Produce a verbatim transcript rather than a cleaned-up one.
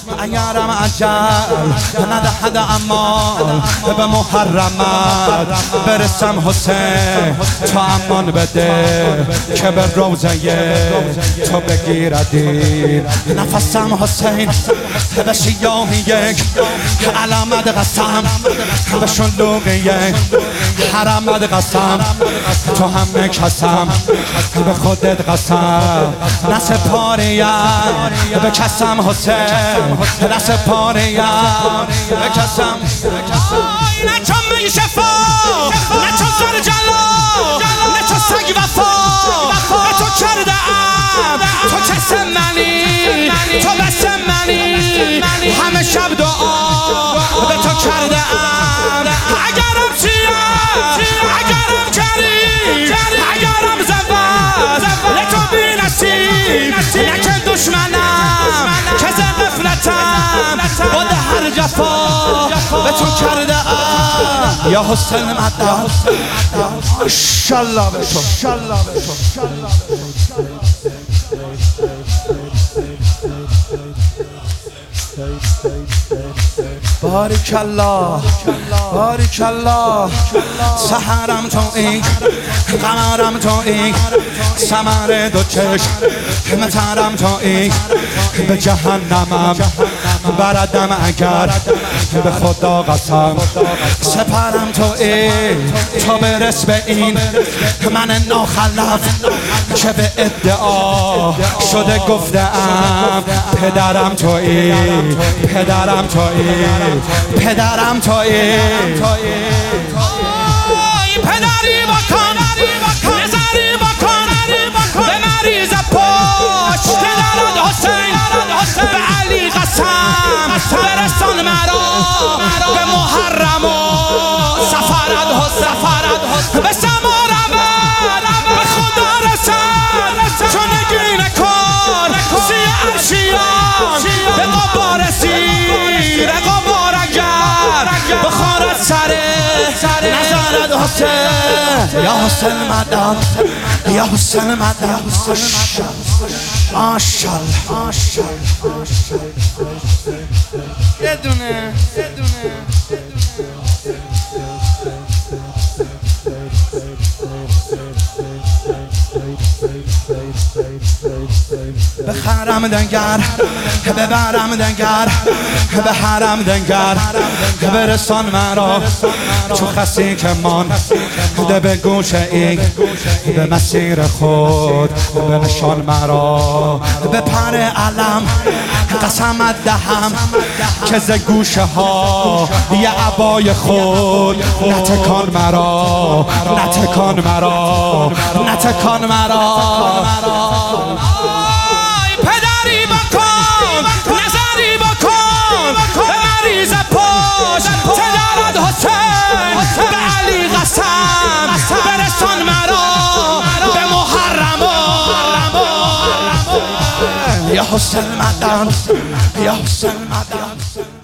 اگرم عجل ندهد اما به محرمت برسم حسین تو امان بده که به روزه تو بگیردی نفسم حسین به شیاهی یک علامت قسم به شلوغ یک حرمت قسم تو همه کسم به خودت قسم نسپاریم به کسم حسین نسپاریم به کسم نه چون می شفا نه چون زر جلا نه چون سگ وفا نه تو کرده ام تو کس منی تو بس منی همه شب دعا به تو کرده ام اگرم چیم اگرم کریم اگرم زباد نه تو بی نصیب نه که دشمنم که ز غفلتم باد هر جفا به تو کرده ام یا حسین مدد ماشالله به تو بارک الله بارک الله سحرم تو این قمرم تو این ثمر دو چشم مترم تو این به جهنمم بردم اگر به خدا قسم سپرم تو این تا برس به این من ناخلف که به ادعا شده گفتم پدرم تو این پدرم تو این پدرم تو این پدری بکن نظری بکن به مریض پشت درد حسین به علی قسم برسان مرا به محرم و سفرت حسین به سما رود به خدا رسد چون نگی نکن سی عرشیان به قبار سیر قبار اگر بخارت سره نظرت حسین یا حسین مدد یا حسین مدد ماشالله یه دونه به خرم دنگر ببرم دنگر به حرم دنگر برسان مرا چو خسی که من ده به گوش این به مسیر خود به نشان مرا به پر علم قسمت دهم که ز گوشه ها یه عبای خود نتکان مرا نتکان مرا نتکان مرا پدری بکن نظری بکن به مریض پشت تدارد حسین به علی قسم برسان مرا به محرم یا حسین مدد یا حسین مدد